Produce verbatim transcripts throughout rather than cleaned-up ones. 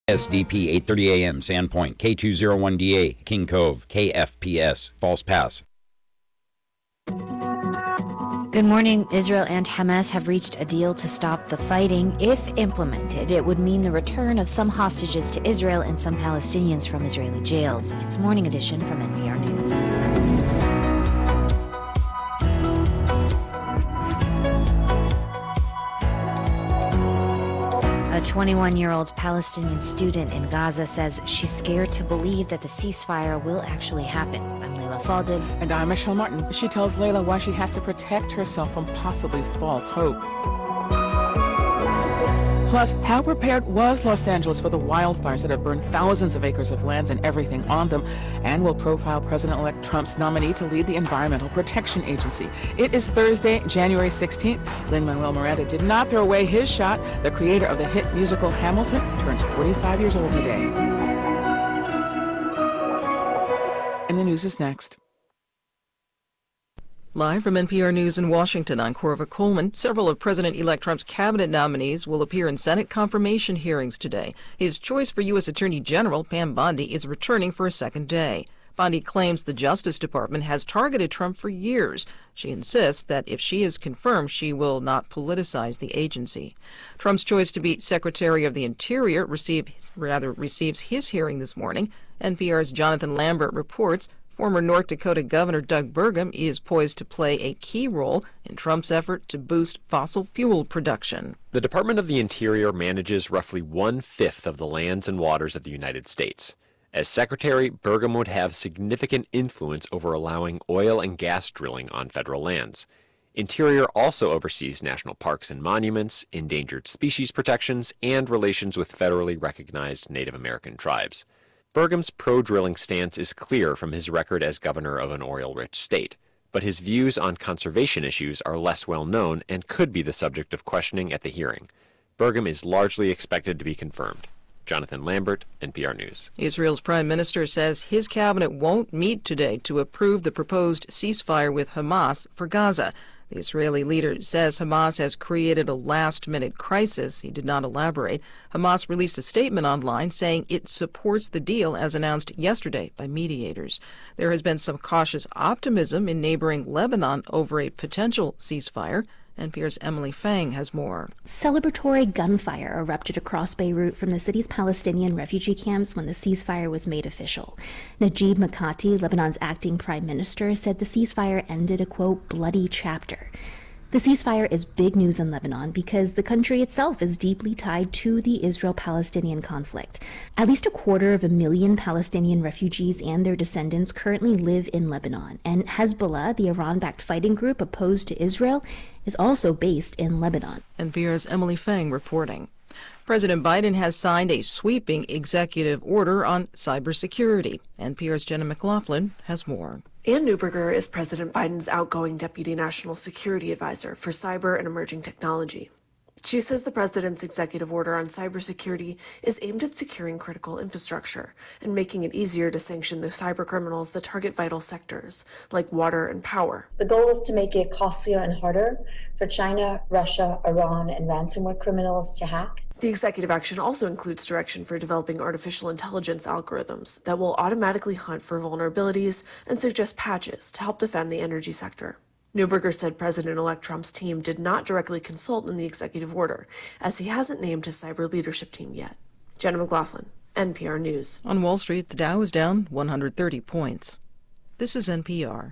S D P eight thirty A M, Sandpoint, K two oh one D A, King Cove, K F P S, False Pass. Good morning. Israel and Hamas have reached a deal to stop the fighting. If implemented, it would mean the return of some hostages to Israel and some Palestinians from Israeli jails. It's Morning Edition from N P R News. A twenty-one-year-old Palestinian student in Gaza says she's scared to believe that the ceasefire will actually happen. I'm Leila Falded. And I'm Michelle Martin. She tells Layla why she has to protect herself from possibly false hope. Plus, how prepared was Los Angeles for the wildfires that have burned thousands of acres of lands and everything on them? And will profile President-elect Trump's nominee to lead the Environmental Protection Agency. It is Thursday, January sixteenth. Lin-Manuel Miranda did not throw away his shot. The creator of the hit musical Hamilton turns forty-five years old today. And the news is next. Live from N P R News in Washington, I'm Corva Coleman. Several of President-elect Trump's cabinet nominees will appear in Senate confirmation hearings today. His choice for U S Attorney General Pam Bondi is returning for a second day. Bondi claims the Justice Department has targeted Trump for years. She insists that if she is confirmed, she will not politicize the agency. Trump's choice to be Secretary of the Interior receive, rather receives his hearing this morning. N P R's Jonathan Lambert reports former North Dakota Governor Doug Burgum is poised to play a key role in Trump's effort to boost fossil fuel production. The Department of the Interior manages roughly one-fifth of the lands and waters of the United States. As Secretary, Burgum would have significant influence over allowing oil and gas drilling on federal lands. Interior also oversees national parks and monuments, endangered species protections, and relations with federally recognized Native American tribes. Burgum's pro-drilling stance is clear from his record as governor of an oil-rich state, but his views on conservation issues are less well known and could be the subject of questioning at the hearing. Burgum is largely expected to be confirmed. Jonathan Lambert, N P R News. Israel's prime minister says his cabinet won't meet today to approve the proposed ceasefire with Hamas for Gaza. The Israeli leader says Hamas has created a last-minute crisis. He did not elaborate. Hamas released a statement online saying it supports the deal as announced yesterday by mediators. There has been some cautious optimism in neighboring Lebanon over a potential ceasefire. N P R's Emily Fang has more. Celebratory gunfire erupted across Beirut from the city's Palestinian refugee camps when the ceasefire was made official. Najib Mikati, Lebanon's acting prime minister, said the ceasefire ended a, quote, bloody chapter. The ceasefire is big news in Lebanon because the country itself is deeply tied to the Israel-Palestinian conflict. At least a quarter of a million Palestinian refugees and their descendants currently live in Lebanon, and Hezbollah, the Iran-backed fighting group opposed to Israel, is also based in Lebanon. N P R's Emily Fang reporting. President Biden has signed a sweeping executive order on cybersecurity. N P R's Jenna McLaughlin has more. Ann Neuberger is President Biden's outgoing Deputy National Security Advisor for Cyber and Emerging Technology. She says the president's executive order on cybersecurity is aimed at securing critical infrastructure and making it easier to sanction the cyber criminals that target vital sectors like water and power. The goal is to make it costlier and harder for China, Russia, Iran, and ransomware criminals to hack. The executive action also includes direction for developing artificial intelligence algorithms that will automatically hunt for vulnerabilities and suggest patches to help defend the energy sector. Neuberger said President-elect Trump's team did not directly consult in the executive order, as he hasn't named his cyber leadership team yet. Jenna McLaughlin, N P R News. On Wall Street, the Dow is down one hundred thirty points. This is N P R.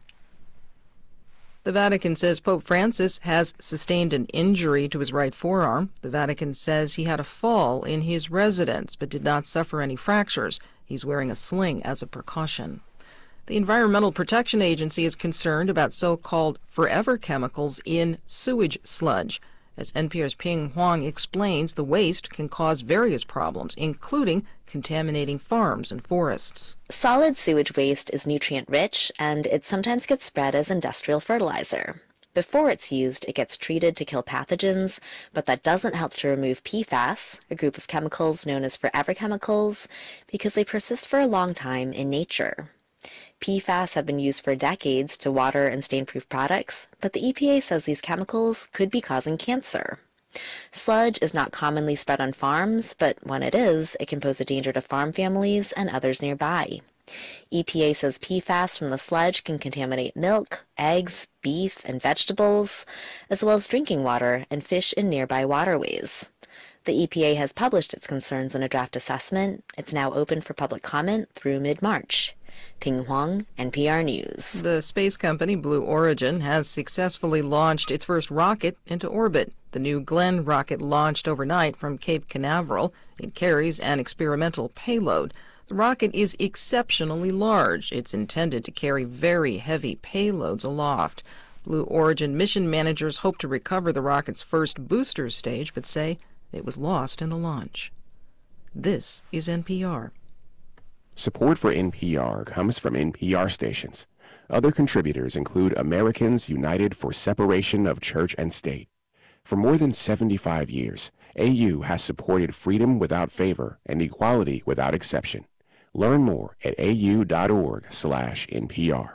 The Vatican says Pope Francis has sustained an injury to his right forearm. The Vatican says he had a fall in his residence but did not suffer any fractures. He's wearing a sling as a precaution. The Environmental Protection Agency is concerned about so-called forever chemicals in sewage sludge. As N P R's Ping Huang explains, the waste can cause various problems, including contaminating farms and forests. Solid sewage waste is nutrient-rich, and it sometimes gets spread as industrial fertilizer. Before it's used, it gets treated to kill pathogens, but that doesn't help to remove P FAS, a group of chemicals known as forever chemicals, because they persist for a long time in nature. P FAS have been used for decades to water and stain-proof products, but the E P A says these chemicals could be causing cancer. Sludge is not commonly spread on farms, but when it is, it can pose a danger to farm families and others nearby. E P A says P FAS from the sludge can contaminate milk, eggs, beef, and vegetables, as well as drinking water and fish in nearby waterways. The E P A has published its concerns in a draft assessment. It's now open for public comment through mid-March. Ping Huang, N P R News. The space company Blue Origin has successfully launched its first rocket into orbit. The New Glenn rocket launched overnight from Cape Canaveral. It carries an experimental payload. The rocket is exceptionally large. It's intended to carry very heavy payloads aloft. Blue Origin mission managers hope to recover the rocket's first booster stage, but say it was lost in the launch. This is N P R. Support for N P R comes from N P R stations. Other contributors include Americans United for Separation of Church and State. For more than seventy-five years, A U has supported freedom without favor and equality without exception. Learn more at au.org slash NPR.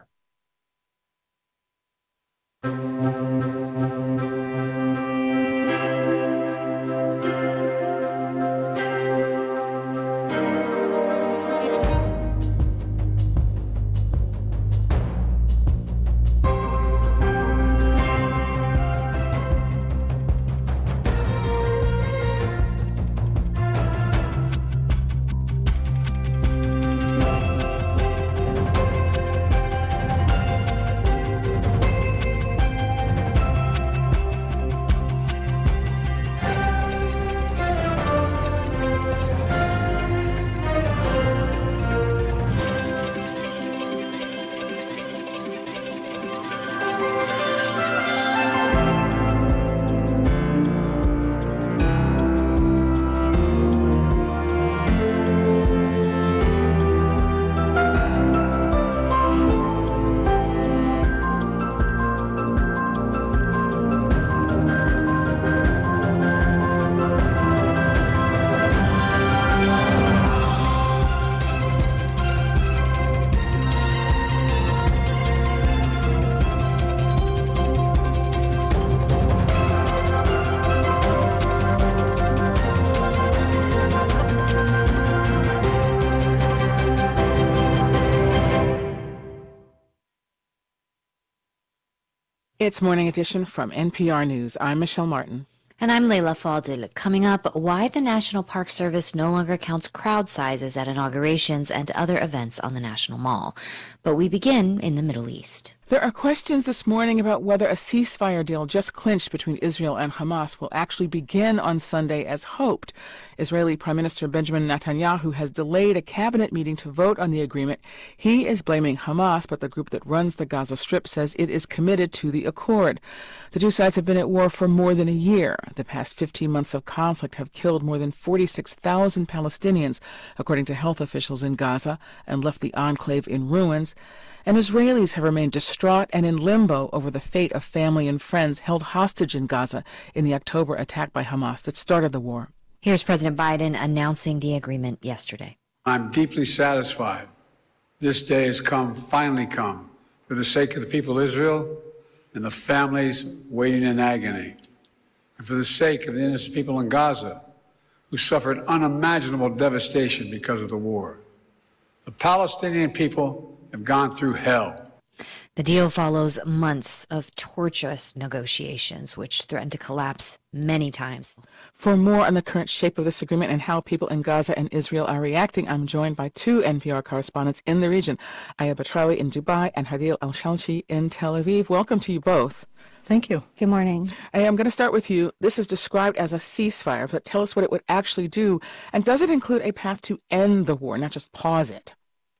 It's Morning Edition from N P R News. I'm Michelle Martin. And I'm Leila Fadil. Coming up, why the National Park Service no longer counts crowd sizes at inaugurations and other events on the National Mall. But we begin in the Middle East. There are questions this morning about whether a ceasefire deal just clinched between Israel and Hamas will actually begin on Sunday as hoped. Israeli Prime Minister Benjamin Netanyahu has delayed a cabinet meeting to vote on the agreement. He is blaming Hamas, but the group that runs the Gaza Strip says it is committed to the accord. The two sides have been at war for more than a year. The past fifteen months of conflict have killed more than forty-six thousand Palestinians, according to health officials in Gaza, and left the enclave in ruins. And Israelis have remained distraught and in limbo over the fate of family and friends held hostage in Gaza in the October attack by Hamas that started the war. Here's President Biden announcing the agreement yesterday. I'm deeply satisfied this day has come, finally come, for the sake of the people of Israel and the families waiting in agony, and for the sake of the innocent people in Gaza who suffered unimaginable devastation because of the war. The Palestinian people have gone through hell. The deal follows months of tortuous negotiations, which threatened to collapse many times. For more on the current shape of this agreement and how people in Gaza and Israel are reacting, I'm joined by two N P R correspondents in the region, Aya Batrawi in Dubai and Hadil Al-Shalchi in Tel Aviv. Welcome to you both. Thank you. Good morning. Aya, I'm going to start with you. This is described as a ceasefire, but tell us what it would actually do. And does it include a path to end the war, not just pause it?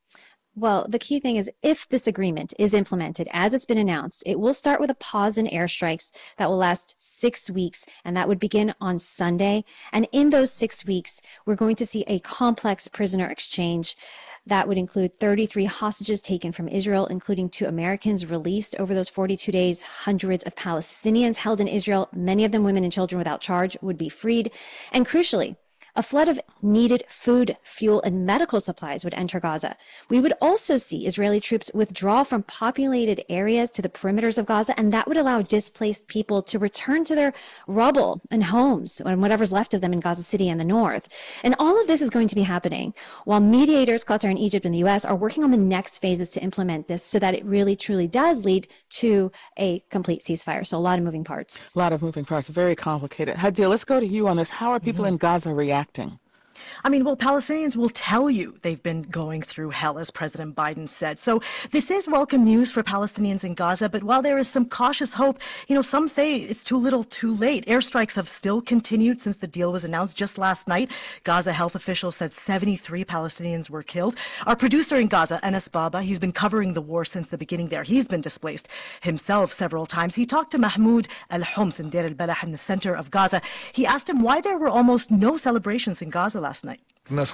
Well, the key thing is if this agreement is implemented as it's been announced, it will start with a pause in airstrikes that will last six weeks, and that would begin on Sunday. And in those six weeks, we're going to see a complex prisoner exchange that would include thirty-three hostages taken from Israel, including two Americans released over those forty-two days. Hundreds of Palestinians held in Israel, many of them women and children without charge, would be freed. And crucially, A flood of needed food, fuel, and medical supplies would enter Gaza. We would also see Israeli troops withdraw from populated areas to the perimeters of Gaza, and that would allow displaced people to return to their rubble and homes and whatever's left of them in Gaza City and the north. And all of this is going to be happening while mediators, Qatar and Egypt and the U S are working on the next phases to implement this so that it really truly does lead to a complete ceasefire. So a lot of moving parts. A lot of moving parts. Very complicated. Hadi, let's go to you on this. How are people mm-hmm. in Gaza reacting? I mean, well, Palestinians will tell you they've been going through hell, as President Biden said. So this is welcome news for Palestinians in Gaza. But while there is some cautious hope, you know, some say it's too little too late. Airstrikes have still continued since the deal was announced just last night. Gaza health officials said seventy-three Palestinians were killed. Our producer in Gaza, Anas Baba, he's been covering the war since the beginning there. He's been displaced himself several times. He talked to Mahmoud Al-Homs in Deir al-Balah in the center of Gaza. He asked him why there were almost no celebrations in Gaza last night.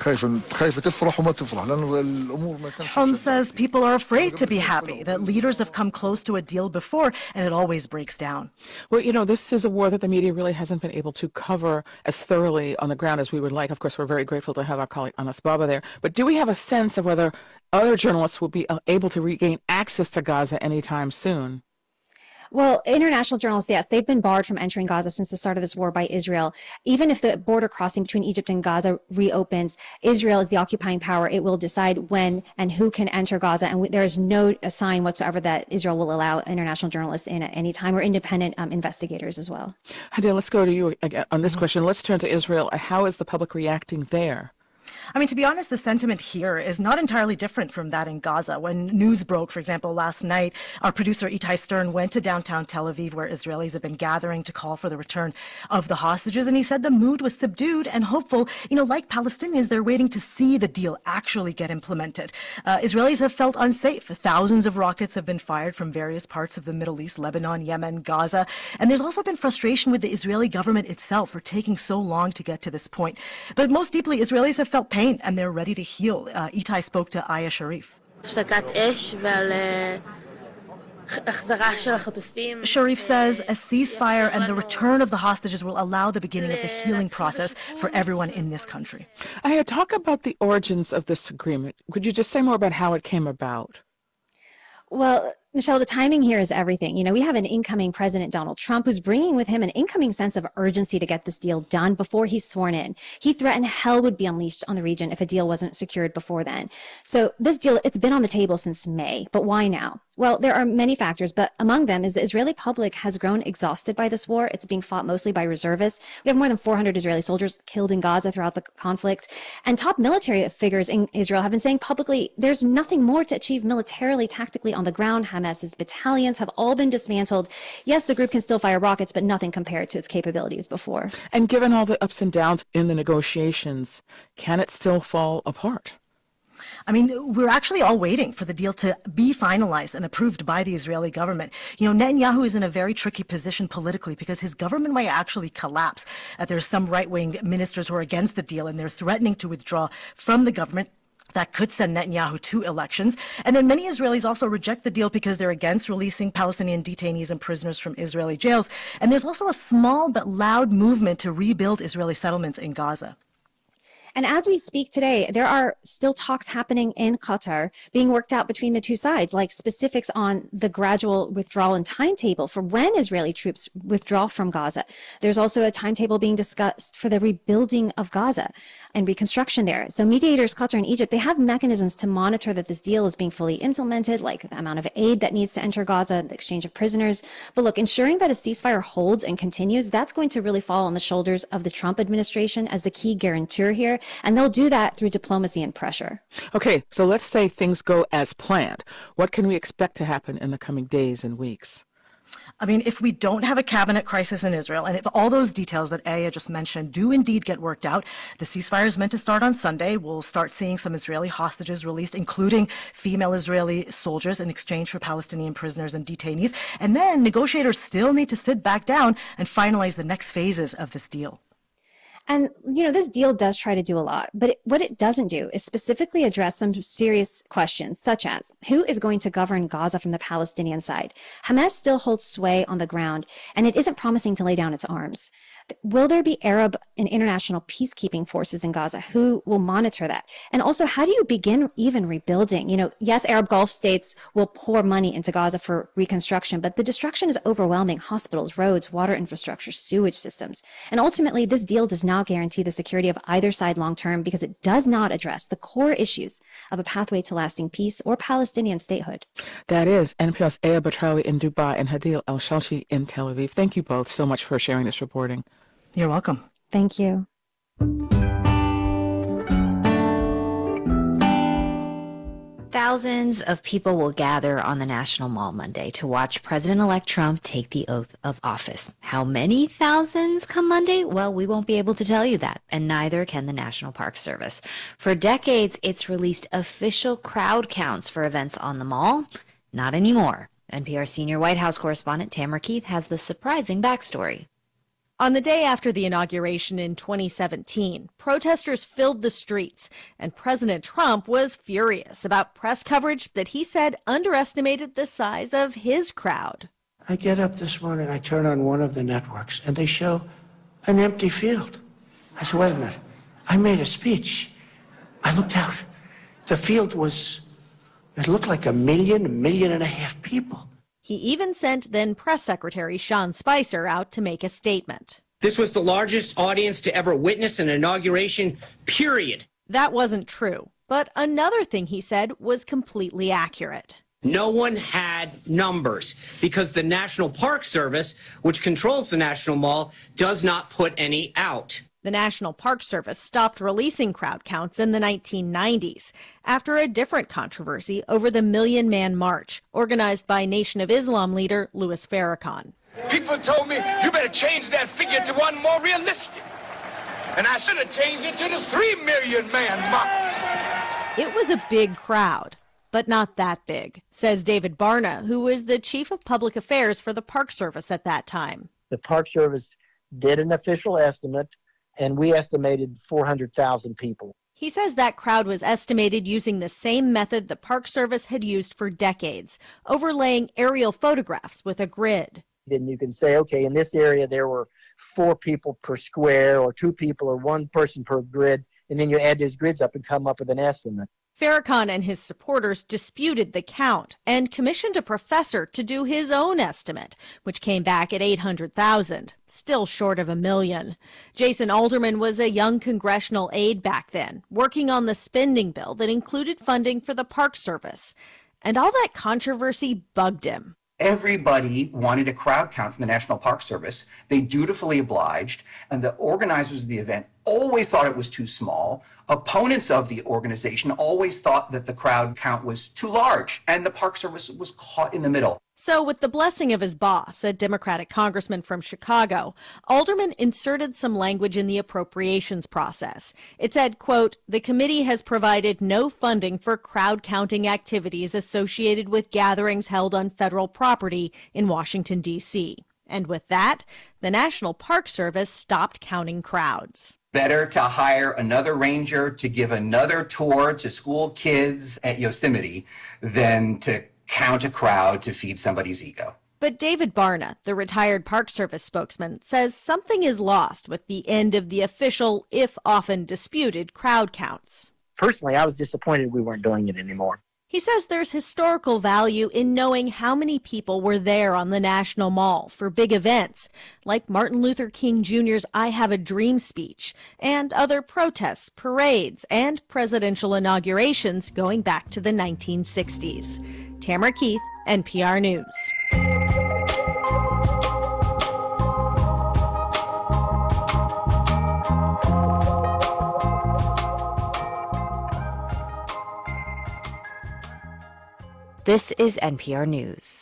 Homs says people are afraid to be happy, that leaders have come close to a deal before and it always breaks down. Well, you know, this is a war that the media really hasn't been able to cover as thoroughly on the ground as we would like. Of course, we're very grateful to have our colleague Anas Baba there. But do we have a sense of whether other journalists will be able to regain access to Gaza anytime soon? Well, international journalists, yes, they've been barred from entering Gaza since the start of this war by Israel. Even if the border crossing between Egypt and Gaza reopens, Israel is the occupying power. It will decide when and who can enter Gaza. And there is no sign whatsoever that Israel will allow international journalists in at any time, or independent um, investigators as well. Hadi, let's go to you again on this question. Let's turn to Israel. How is the public reacting there? I mean, to be honest, the sentiment here is not entirely different from that in Gaza. When news broke, for example, last night, our producer Itai Stern went to downtown Tel Aviv, where Israelis have been gathering to call for the return of the hostages. And he said the mood was subdued and hopeful. You know, like Palestinians, they're waiting to see the deal actually get implemented. Uh, Israelis have felt unsafe. Thousands of rockets have been fired from various parts of the Middle East, Lebanon, Yemen, Gaza. And there's also been frustration with the Israeli government itself for taking so long to get to this point. But most deeply, Israelis have felt pain and they're ready to heal. Uh, Itai spoke to Aya Sharif. Sharif says a ceasefire and the return of the hostages will allow the beginning of the healing process for everyone in this country. Aya, talk about the origins of this agreement. Could you just say more about how it came about? Well, Michelle, the timing here is everything. You know, we have an incoming President Donald Trump who's bringing with him an incoming sense of urgency to get this deal done before he's sworn in. He threatened hell would be unleashed on the region if a deal wasn't secured before then. So this deal, it's been on the table since May, but why now? Well, there are many factors, but among them is the Israeli public has grown exhausted by this war. It's being fought mostly by reservists. We have more than four hundred Israeli soldiers killed in Gaza throughout the conflict. And top military figures in Israel have been saying publicly there's nothing more to achieve militarily, tactically on the ground. Hamas's battalions have all been dismantled. Yes, the group can still fire rockets, but nothing compared to its capabilities before. And given all the ups and downs in the negotiations, can it still fall apart? I mean, we're actually all waiting for the deal to be finalized and approved by the Israeli government. You know, Netanyahu is in a very tricky position politically because his government might actually collapse. Uh, there's some right-wing ministers who are against the deal and they're threatening to withdraw from the government. That could send Netanyahu to elections. And then many Israelis also reject the deal because they're against releasing Palestinian detainees and prisoners from Israeli jails. And there's also a small but loud movement to rebuild Israeli settlements in Gaza. And as we speak today, there are still talks happening in Qatar being worked out between the two sides, like specifics on the gradual withdrawal and timetable for when Israeli troops withdraw from Gaza. There's also a timetable being discussed for the rebuilding of Gaza and reconstruction there. So mediators, Qatar and Egypt, they have mechanisms to monitor that this deal is being fully implemented, like the amount of aid that needs to enter Gaza, the exchange of prisoners. But look, ensuring that a ceasefire holds and continues, that's going to really fall on the shoulders of the Trump administration as the key guarantor here. And they'll do that through diplomacy and pressure. Okay, so let's say things go as planned. What can we expect to happen in the coming days and weeks? I mean, if we don't have a cabinet crisis in Israel, and if all those details that Aya just mentioned do indeed get worked out, the ceasefire is meant to start on Sunday. We'll start seeing some Israeli hostages released, including female Israeli soldiers in exchange for Palestinian prisoners and detainees. And then negotiators still need to sit back down and finalize the next phases of this deal. And, you know, this deal does try to do a lot, but it, what it doesn't do is specifically address some serious questions, such as who is going to govern Gaza from the Palestinian side? Hamas still holds sway on the ground, and it isn't promising to lay down its arms. Will there be Arab and international peacekeeping forces in Gaza? Who will monitor that? And also, how do you begin even rebuilding? You know, yes, Arab Gulf states will pour money into Gaza for reconstruction, but the destruction is overwhelming: hospitals, roads, water infrastructure, sewage systems. And ultimately, this deal does not guarantee the security of either side long term because it does not address the core issues of a pathway to lasting peace or Palestinian statehood. That is N P R's Aya Batrawi in Dubai and Hadil El-Shalchi in Tel Aviv. Thank you both so much for sharing this reporting. You're welcome. Thank you. Thousands of people will gather on the National Mall Monday to watch President-elect Trump take the oath of office. How many thousands come Monday? Well, we won't be able to tell you that, and neither can the National Park Service. For decades, it's released official crowd counts for events on the mall. Not anymore. N P R senior White House correspondent Tamara Keith has the surprising backstory. On the day after the inauguration in twenty seventeen, protesters filled the streets, and President Trump was furious about press coverage that he said underestimated the size of his crowd. I get up this morning, I turn on one of the networks, and they show an empty field. I said, wait a minute, I made a speech. I looked out. The field was, it looked like a million, a million and a half people. He even sent then Press Secretary Sean Spicer out to make a statement. This was the largest audience to ever witness an inauguration, period. That wasn't true. But another thing he said was completely accurate. No one had numbers because the National Park Service, which controls the National Mall, does not put any out. The National Park Service stopped releasing crowd counts in the nineteen nineties after a different controversy over the Million Man March, organized by Nation of Islam leader Louis Farrakhan. People told me, you better change that figure to one more realistic. And I should have changed it to the three million man march. It was a big crowd, but not that big, says David Barna, who was the chief of public affairs for the Park Service at that time. The Park Service did an official estimate, and we estimated four hundred thousand people. He says that crowd was estimated using the same method the Park Service had used for decades, overlaying aerial photographs with a grid. Then you can say, okay, in this area there were four people per square or two people or one person per grid, and then you add those grids up and come up with an estimate. Farrakhan and his supporters disputed the count and commissioned a professor to do his own estimate, which came back at eight hundred thousand, still short of a million. Jason Alderman was a young congressional aide back then, working on the spending bill that included funding for the Park Service. And all that controversy bugged him. Everybody wanted a crowd count from the National Park Service. They dutifully obliged, and the organizers of the event always thought it was too small. Opponents of the organization always thought that the crowd count was too large, and the Park Service was caught in the middle. So with the blessing of his boss, a Democratic congressman from Chicago, Alderman inserted some language in the appropriations process. It said, quote, the committee has provided no funding for crowd counting activities associated with gatherings held on federal property in Washington, D C. And with that, the National Park Service stopped counting crowds. Better to hire another ranger to give another tour to school kids at Yosemite than to count a crowd to feed somebody's ego. But David Barna, the retired Park Service spokesman, says something is lost with the end of the official, if often disputed, crowd counts. Personally, I was disappointed we weren't doing it anymore. He says there's historical value in knowing how many people were there on the National Mall for big events, like Martin Luther King Junior's I Have a Dream speech, and other protests, parades, and presidential inaugurations going back to the nineteen sixties. Tamara Keith, N P R News. This is N P R News.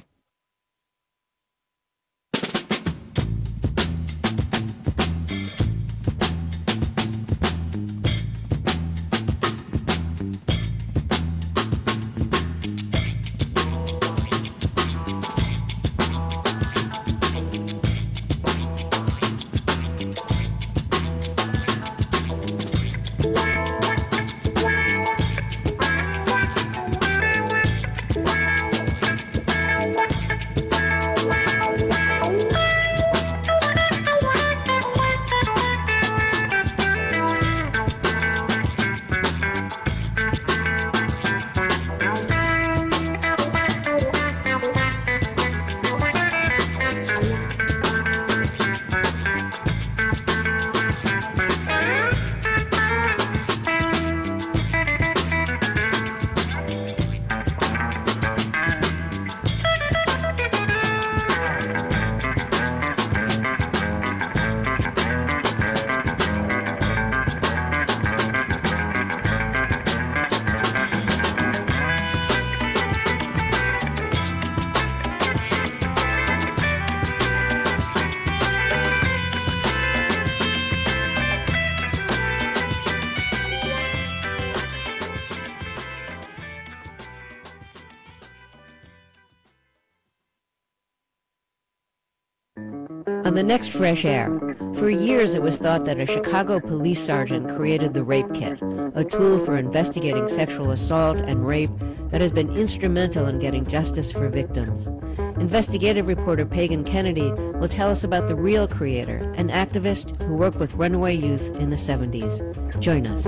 On the next Fresh Air, for years it was thought that a Chicago police sergeant created the Rape Kit, a tool for investigating sexual assault and rape that has been instrumental in getting justice for victims. Investigative reporter Pagan Kennedy will tell us about the real creator, an activist who worked with runaway youth in the seventies. Join us.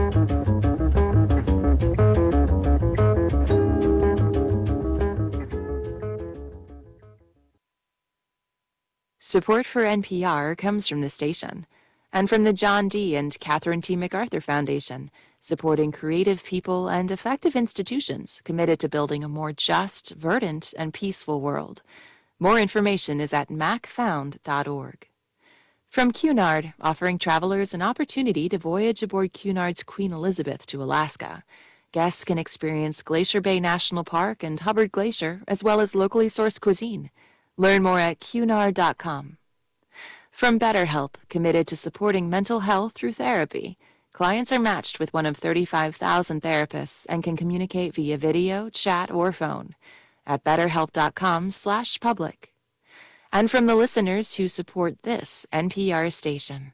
Support for N P R comes from the station and from the John D. and Catherine T. MacArthur Foundation, supporting creative people and effective institutions committed to building a more just, verdant, and peaceful world. More information is at mac found dot org. From Cunard, offering travelers an opportunity to voyage aboard Cunard's Queen Elizabeth to Alaska. Guests can experience Glacier Bay National Park and Hubbard Glacier, as well as locally sourced cuisine. Learn more at cunard dot com. From BetterHelp, committed to supporting mental health through therapy. Clients are matched with one of thirty-five thousand therapists and can communicate via video, chat, or phone at betterhelp dot com slash public. And from the listeners who support this N P R station.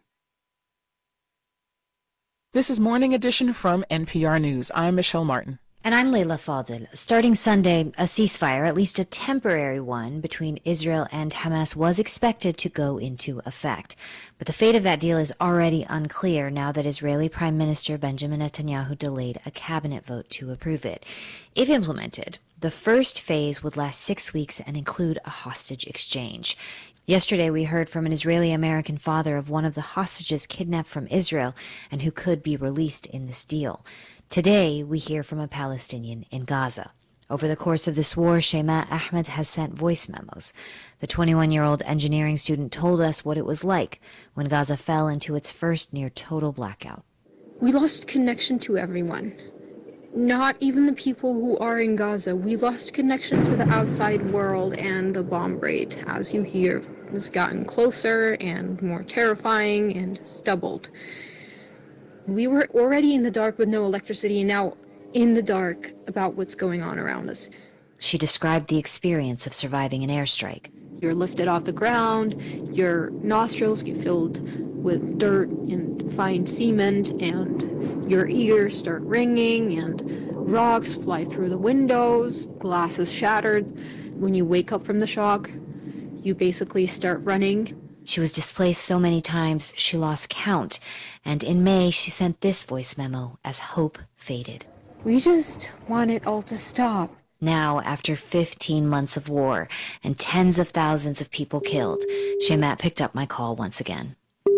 This is Morning Edition from N P R News. I'm Michelle Martin. And I'm Leila Fadel. Starting Sunday, a ceasefire, at least a temporary one, between Israel and Hamas was expected to go into effect. But the fate of that deal is already unclear now that Israeli Prime Minister Benjamin Netanyahu delayed a cabinet vote to approve it. If implemented, the first phase would last six weeks and include a hostage exchange. Yesterday, we heard from an Israeli-American father of one of the hostages kidnapped from Israel and who could be released in this deal. Today, we hear from a Palestinian in Gaza. Over the course of this war, Shema Ahmed has sent voice memos. The twenty-one-year-old engineering student told us what it was like when Gaza fell into its first near-total blackout. We lost connection to everyone. Not even the people who are in Gaza. We lost connection to the outside world, and the bomb rate, as you hear, has gotten closer and more terrifying and doubled. We were already in the dark with no electricity, and now in the dark about what's going on around us. She described the experience of surviving an airstrike. You're lifted off the ground, your nostrils get filled with dirt and fine cement, and your ears start ringing, and rocks fly through the windows, glass is shattered. When you wake up from the shock, you basically start running. She was displaced so many times she lost count, and in May she sent this voice memo as hope faded. We just want it all to stop. Now, after fifteen months of war and tens of thousands of people killed, Shemat picked up my call once again.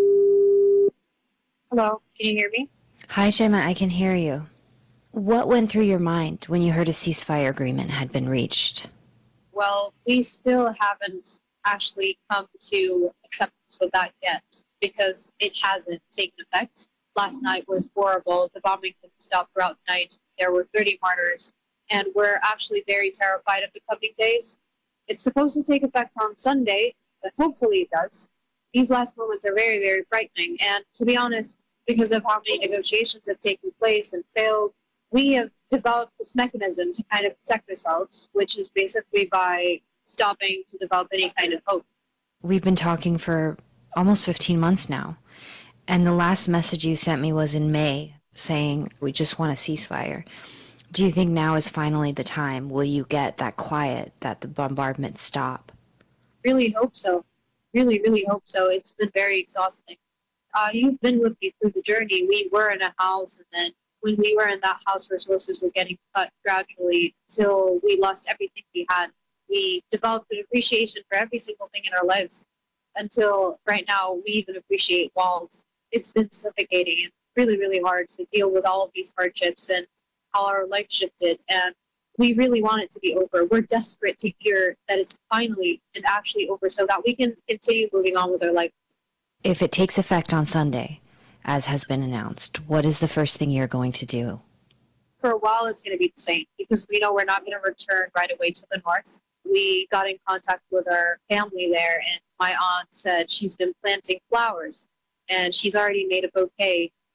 Hello, can you hear me? Hi, Shemat, I can hear you. What went through your mind when you heard a ceasefire agreement had been reached? Well, we still haven't actually come to acceptance with that yet because it hasn't taken effect. Last night was horrible. The bombing didn't stop throughout the night. There were thirty martyrs, and we're actually very terrified of the coming days. It's supposed to take effect on Sunday, but hopefully it does. These last moments are very, very frightening, and to be honest, because of how many negotiations have taken place and failed, we have developed this mechanism to kind of protect ourselves, which is basically by stopping to develop any kind of hope. We've been talking for almost fifteen months now, and the last message you sent me was in May saying we just want a ceasefire. Do you think now is finally the time? Will you get that quiet, that the bombardment stop? Really hope so. Really, really hope so. It's been very exhausting. Uh, you've been with me through the journey. We were in a house, and then when we were in that house, resources were getting cut gradually until we lost everything we had. We developed an appreciation for every single thing in our lives until right now we even appreciate walls. It's been suffocating and really, really hard to deal with all of these hardships and how our life shifted. And we really want it to be over. We're desperate to hear that it's finally and actually over so that we can continue moving on with our life. If it takes effect on Sunday, as has been announced, what is the first thing you're going to do? For a while, it's going to be the same because we know we're not going to return right away to the north. We got in contact with our family there, and my aunt said she's been planting flowers, and she's already made a bouquet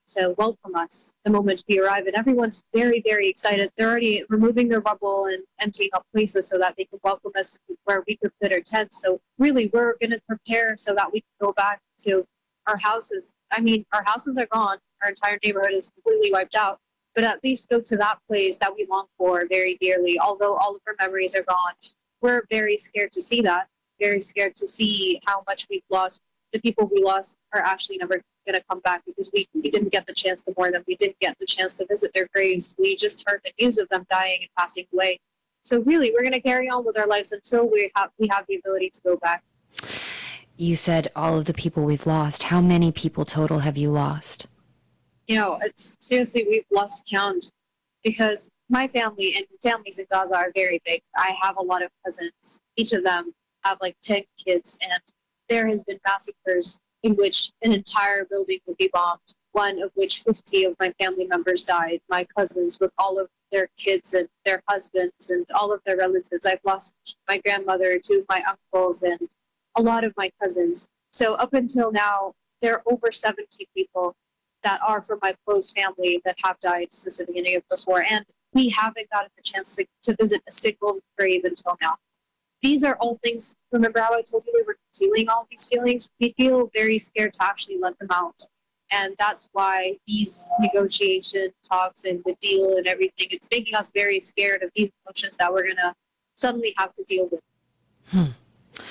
to welcome us the moment we arrive. And everyone's very, very excited. They're already removing their rubble and emptying up places so that they can welcome us where we could put our tents. So really, we're going to prepare so that we can go back to our houses. I mean, our houses are gone. Our entire neighborhood is completely wiped out. But at least go to that place that we long for very dearly. Although all of our memories are gone, we're very scared to see that. Very scared to see how much we've lost. The people we lost are actually never going to come back because we, we didn't get the chance to mourn them. We didn't get the chance to visit their graves. We just heard the news of them dying and passing away. So really, we're going to carry on with our lives until we have we have the ability to go back. You said all of the people we've lost. How many people total have you lost? You know, it's seriously, we've lost count because my family and families in Gaza are very big. I have a lot of cousins. Each of them have like ten kids, and there has been massacres in which an entire building would be bombed, one of which fifty of my family members died, my cousins with all of their kids and their husbands and all of their relatives. I've lost my grandmother, two of my uncles, and a lot of my cousins. So up until now, there are over seventy people that are from my close family that have died since the beginning of this war. And we haven't gotten the chance to, to visit a single grave until now. These are all things, remember how I told you we were concealing all these feelings? We feel very scared to actually let them out. And that's why these negotiation talks and the deal and everything, it's making us very scared of these emotions that we're going to suddenly have to deal with. Hmm.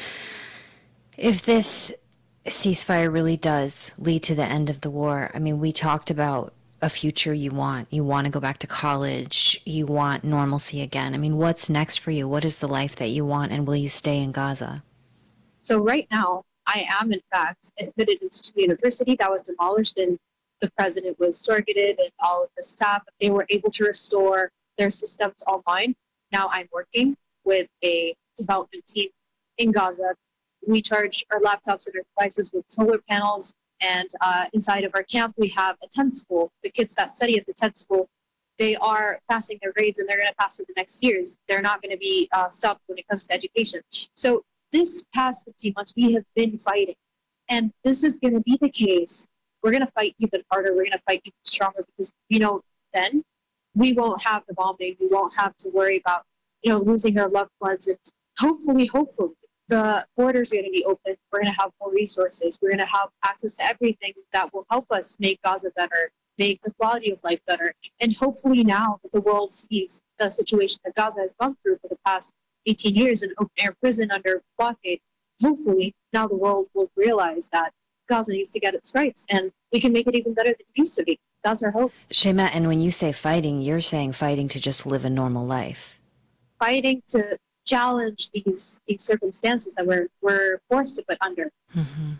If this ceasefire really does lead to the end of the war, I mean, we talked about a future you want. You want to go back to college. You want normalcy again. I mean, what's next for you? What is the life that you want, and will you stay in Gaza? So right now, I am, in fact, admitted into a university that was demolished, and the president was targeted, and all of the staff, they were able to restore their systems online. Now I'm working with a development team in Gaza. We charge our laptops and our devices with solar panels, and uh, inside of our camp, we have a tent school. The kids that study at the tent school, they are passing their grades, and they're going to pass in the next years. They're not going to be uh, stopped when it comes to education. So this past fifteen months, we have been fighting, and this is going to be the case. We're going to fight even harder. We're going to fight even stronger because, you know, then we won't have the bombing. We won't have to worry about, you know, losing our loved ones, and hopefully, hopefully, the borders are going to be open. We're going to have more resources. We're going to have access to everything that will help us make Gaza better, make the quality of life better. And hopefully now that the world sees the situation that Gaza has gone through for the past eighteen years in open air prison under blockade, hopefully now the world will realize that Gaza needs to get its rights and we can make it even better than it used to be. That's our hope. Shema, and when you say fighting, you're saying fighting to just live a normal life. Fighting to challenge these these circumstances that we're we're forced to put under. Mm-hmm.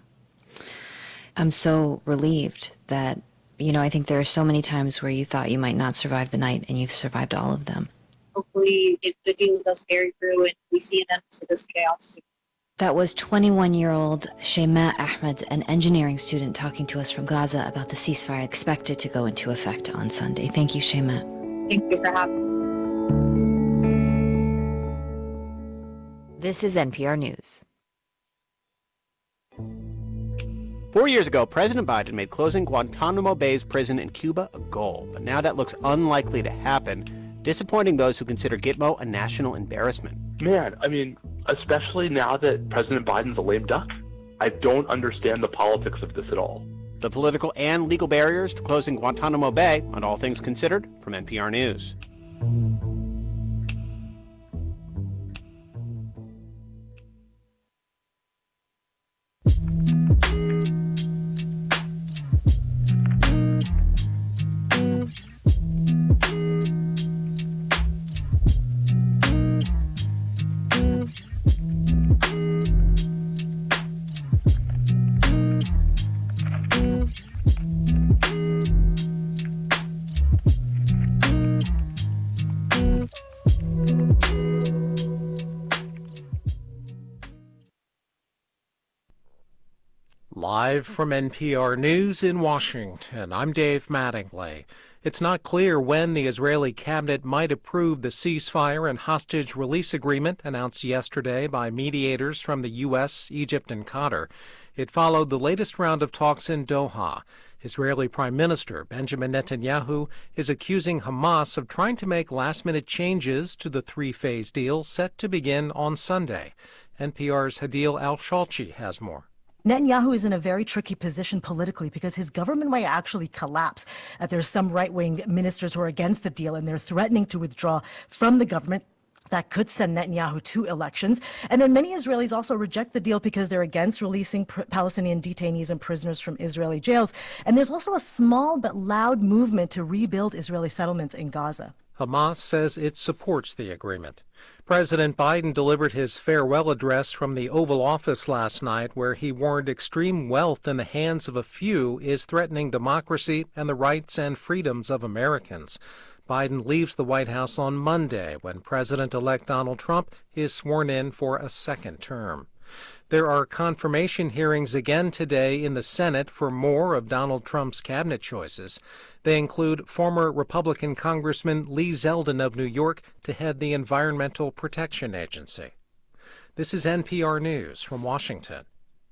I'm so relieved that, you know, I think there are so many times where you thought you might not survive the night, and you've survived all of them. Hopefully it, the deal does carry through and we see an end to this chaos. That was twenty-one-year-old Shema Ahmed, an engineering student, talking to us from Gaza about the ceasefire expected to go into effect on Sunday. Thank you, Shema. Thank you for having me. This is N P R News. Four years ago, President Biden made closing Guantanamo Bay's prison in Cuba a goal, but now that looks unlikely to happen, disappointing those who consider Gitmo a national embarrassment. Man, I mean, especially now that President Biden's a lame duck, I don't understand the politics of this at all. The political and legal barriers to closing Guantanamo Bay on All Things Considered from N P R News. Live from N P R News in Washington, I'm Dave Mattingly. It's not clear when the Israeli cabinet might approve the ceasefire and hostage release agreement announced yesterday by mediators from the U S, Egypt, and Qatar. It followed the latest round of talks in Doha. Israeli Prime Minister Benjamin Netanyahu is accusing Hamas of trying to make last-minute changes to the three-phase deal set to begin on Sunday. N P R's Hadil Al-Shalchi has more. Netanyahu is in a very tricky position politically because his government might actually collapse. Uh, there's some right-wing ministers who are against the deal, and they're threatening to withdraw from the government. That could send Netanyahu to elections. And then many Israelis also reject the deal because they're against releasing pr- Palestinian detainees and prisoners from Israeli jails. And there's also a small but loud movement to rebuild Israeli settlements in Gaza. Hamas says it supports the agreement. President Biden delivered his farewell address from the Oval Office last night, where he warned extreme wealth in the hands of a few is threatening democracy and the rights and freedoms of Americans. Biden leaves the White House on Monday when President-elect Donald Trump is sworn in for a second term. There are confirmation hearings again today in the Senate for more of Donald Trump's cabinet choices. They include former Republican Congressman Lee Zeldin of New York to head the Environmental Protection Agency. This is N P R News from Washington.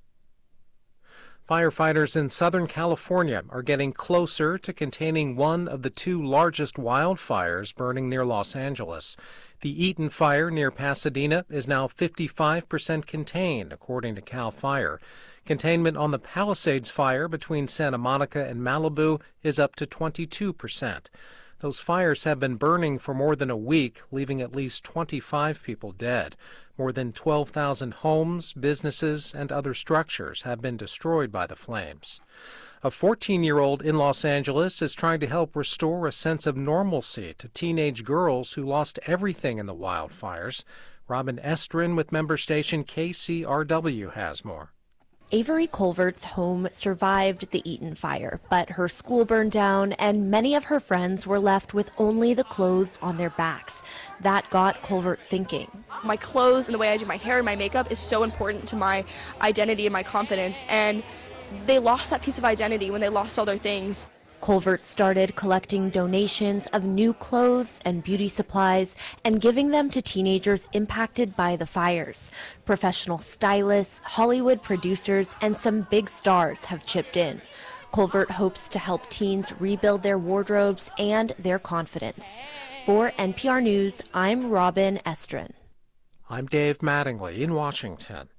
Firefighters in Southern California are getting closer to containing one of the two largest wildfires burning near Los Angeles. The Eaton fire near Pasadena is now fifty-five percent contained, according to CAL FIRE. Containment on the Palisades fire between Santa Monica and Malibu is up to twenty-two percent. Those fires have been burning for more than a week, leaving at least twenty-five people dead. More than twelve thousand homes, businesses, and other structures have been destroyed by the flames. A fourteen-year-old in Los Angeles is trying to help restore a sense of normalcy to teenage girls who lost everything in the wildfires. Robin Estrin with member station K C R W has more. Avery Colvert's home survived the Eaton fire, but her school burned down and many of her friends were left with only the clothes on their backs. That got Colvert thinking. My clothes and the way I do my hair and my makeup is so important to my identity and my confidence, and they lost that piece of identity when they lost all their things. Colvert started collecting donations of new clothes and beauty supplies and giving them to teenagers impacted by the fires. Professional stylists, Hollywood producers, and some big stars have chipped in. Colvert hopes to help teens rebuild their wardrobes and their confidence. For N P R News, I'm Robin Estrin. I'm Dave Mattingly in Washington.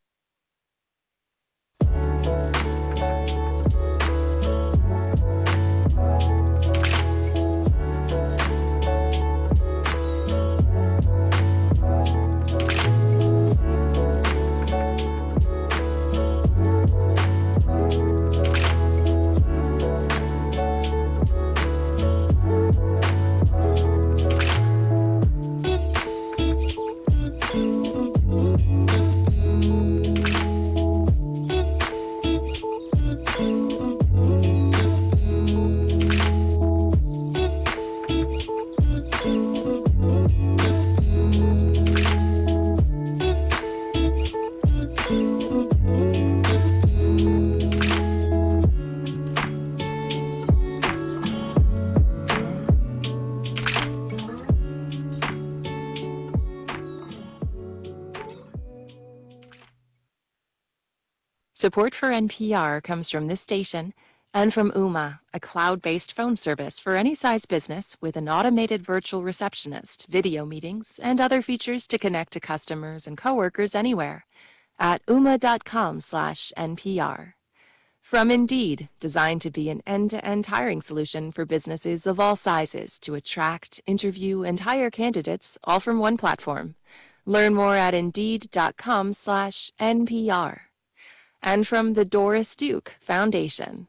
Support for N P R comes from this station and from Ooma, a cloud-based phone service for any size business with an automated virtual receptionist, video meetings, and other features to connect to customers and coworkers anywhere at ooma.com slash NPR. From Indeed, designed to be an end-to-end hiring solution for businesses of all sizes to attract, interview, and hire candidates all from one platform. Learn more at indeed.com slash NPR. And from the Doris Duke Foundation.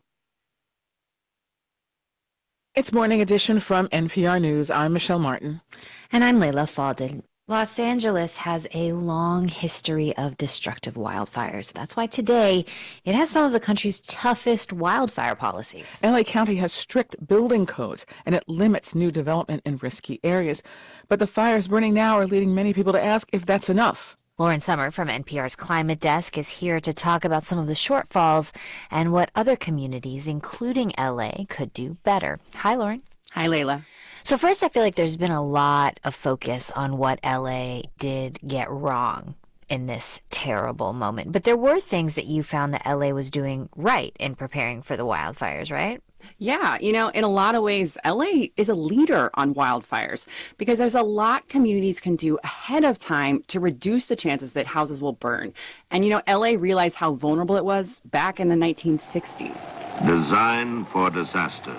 It's Morning Edition from N P R News. I'm Michelle Martin. And I'm Layla Fadel. Los Angeles has a long history of destructive wildfires. That's why today it has some of the country's toughest wildfire policies. L A County has strict building codes, and it limits new development in risky areas. But the fires burning now are leading many people to ask if that's enough. Lauren Summer from N P R's Climate Desk is here to talk about some of the shortfalls and what other communities, including L A, could do better. Hi, Lauren. Hi, Layla. So first, I feel like there's been a lot of focus on what L A did get wrong. in this terrible moment. But there were things that you found that L A was doing right in preparing for the wildfires, right? Yeah, you know, in a lot of ways, L A is a leader on wildfires because there's a lot communities can do ahead of time to reduce the chances that houses will burn. And, you know, L A realized how vulnerable it was back in the nineteen sixties. Design for disaster.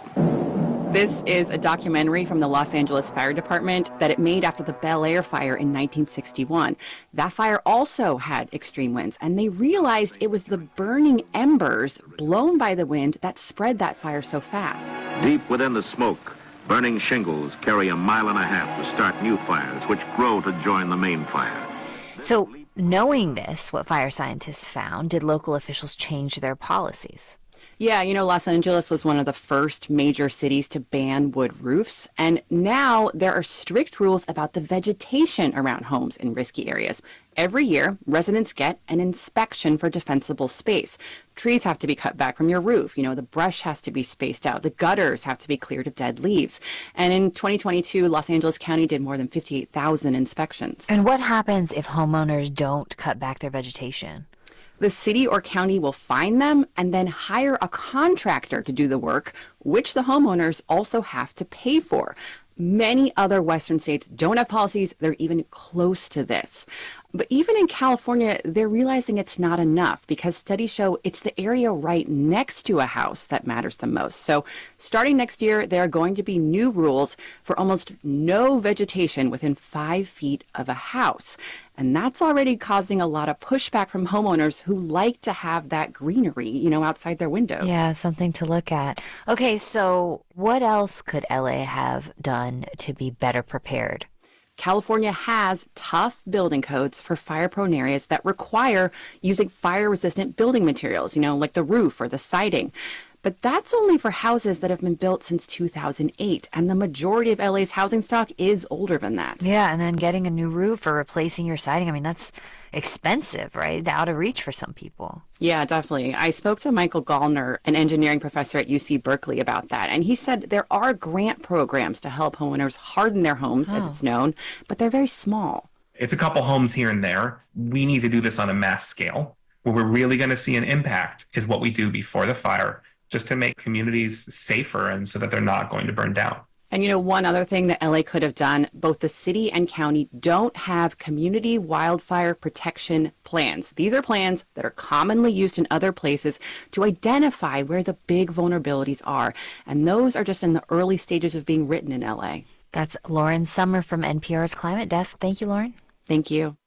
This is a documentary from the Los Angeles Fire Department that it made after the Bel Air fire in nineteen sixty-one. That fire also had extreme winds, and they realized it was the burning embers blown by the wind that spread that fire so fast. Deep within the smoke, burning shingles carry a mile and a half to start new fires, which grow to join the main fire. So, knowing this, what fire scientists found, did local officials change their policies? Yeah, you know, Los Angeles was one of the first major cities to ban wood roofs, and now there are strict rules about the vegetation around homes in risky areas. Every year, residents get an inspection for defensible space. Trees have to be cut back from your roof. You know, the brush has to be spaced out. The gutters have to be cleared of dead leaves. And in twenty twenty-two, Los Angeles County did more than fifty-eight thousand inspections. And what happens if homeowners don't cut back their vegetation? The city or county will fine them and then hire a contractor to do the work, which the homeowners also have to pay for. Many other Western states don't have policies that are even close to this. But even in California, they're realizing it's not enough because studies show it's the area right next to a house that matters the most. So starting next year, there are going to be new rules for almost no vegetation within five feet of a house. And that's already causing a lot of pushback from homeowners who like to have that greenery, you know, outside their windows. Yeah, something to look at. Okay, so what else could L A have done to be better prepared? California has tough building codes for fire-prone areas that require using fire-resistant building materials, you know, like the roof or the siding. But that's only for houses that have been built since two thousand eight, and the majority of L A's housing stock is older than that. Yeah, and then getting a new roof or replacing your siding, I mean, that's expensive, right? Out of reach for some people. Yeah, definitely. I spoke to Michael Gallner, an engineering professor at U C Berkeley, about that, and he said there are grant programs to help homeowners harden their homes, oh. as it's known, but they're very small. It's a couple homes here and there. We need to do this on a mass scale. Where we're really going to see an impact is what we do before the fire, just to make communities safer and so that they're not going to burn down. And, you know, one other thing that L A could have done, both the city and county don't have community wildfire protection plans. These are plans that are commonly used in other places to identify where the big vulnerabilities are. And those are just in the early stages of being written in L A. That's Lauren Sommer from N P R's Climate Desk. Thank you, Lauren. Thank you.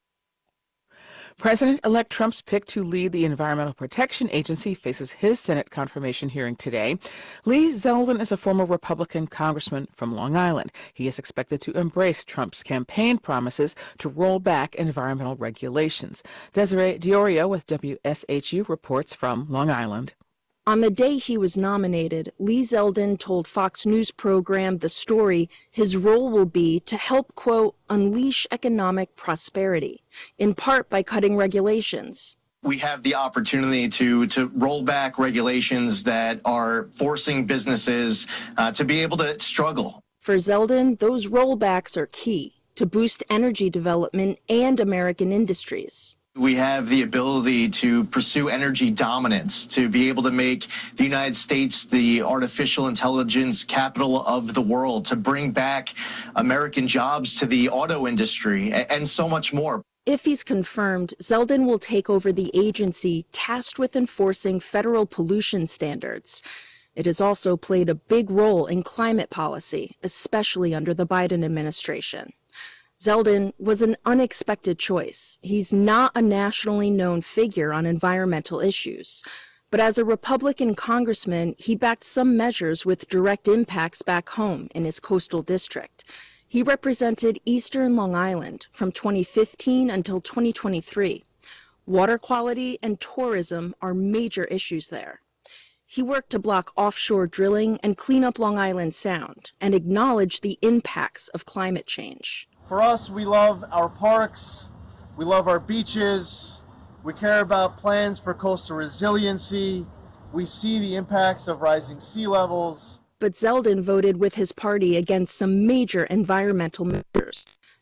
President-elect Trump's pick to lead the Environmental Protection Agency faces his Senate confirmation hearing today. Lee Zeldin is a former Republican congressman from Long Island. He is expected to embrace Trump's campaign promises to roll back environmental regulations. Desiree Diorio with W S H U reports from Long Island. On the day he was nominated, Lee Zeldin told Fox News program The Story his role will be to help, quote, unleash economic prosperity, in part by cutting regulations. We have the opportunity to to roll back regulations that are forcing businesses uh, to be able to struggle. For Zeldin, those rollbacks are key to boost energy development and American industries. We have the ability to pursue energy dominance, to be able to make the United States the artificial intelligence capital of the world, to bring back American jobs to the auto industry, and so much more. If he's confirmed, Zeldin will take over the agency tasked with enforcing federal pollution standards. It has also played a big role in climate policy, especially under the Biden administration. Zeldin was an unexpected choice. He's not a nationally known figure on environmental issues. But as a Republican congressman, he backed some measures with direct impacts back home in his coastal district. He represented Eastern Long Island from twenty fifteen until twenty twenty-three. Water quality and tourism are major issues there. He worked to block offshore drilling and clean up Long Island Sound and acknowledge the impacts of climate change. For us, we love our parks, we love our beaches, we care about plans for coastal resiliency, we see the impacts of rising sea levels. But Zeldin voted with his party against some major environmental measures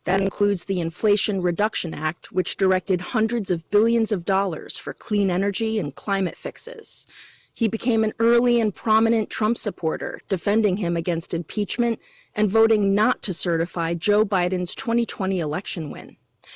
That includes the Inflation Reduction Act, which directed hundreds of billions of dollars for clean energy and climate fixes. He became an early and prominent Trump supporter, defending him against impeachment and voting not to certify Joe Biden's twenty twenty election win.